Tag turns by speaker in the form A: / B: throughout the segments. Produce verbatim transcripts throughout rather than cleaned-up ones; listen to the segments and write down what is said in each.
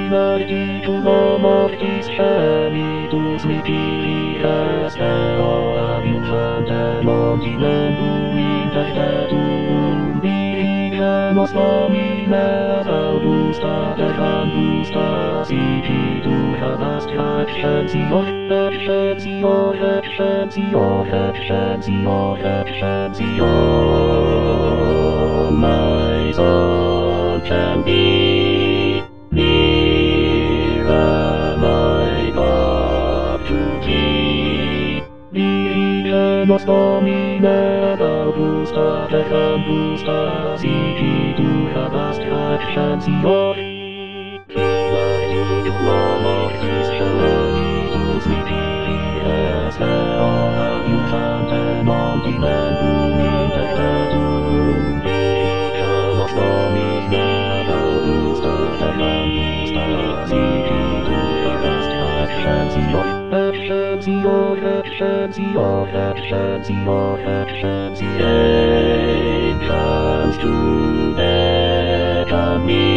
A: l'articolo mortis genitus mihi est eo adiuvante continentum interpretum mihi genus domine augusta et angusta sibitur habast extensior extensior extensior extensior extensior maison can be nearer my God to thee. Mihi genus domine augusta et angusta sibitur habast extensior mortis genitus mihi est eo adiuvante continentum interpretum mihi genus domine augusta et angusta sibitur habast extensior extensior extensior extensior extensior comes to beckon me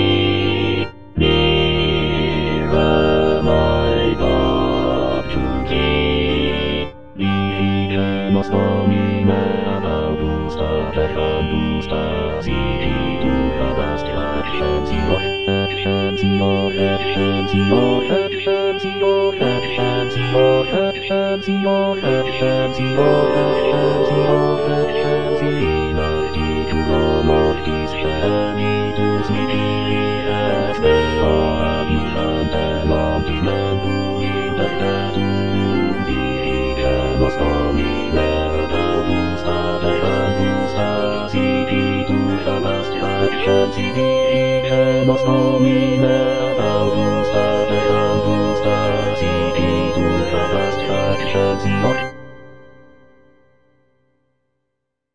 A: nearer my God to thee. Mihi genus domine augusta et angusta sibitur habast extensior extensior extensior extensior extensior extensior extensior extensior extensior articulo mortis genitus mihi est eo adiuvante continentum interpretum mihi genus domine augusta et angusta sibitur habast extensior mihi genus domine augusta et angusta sibitur habast extensior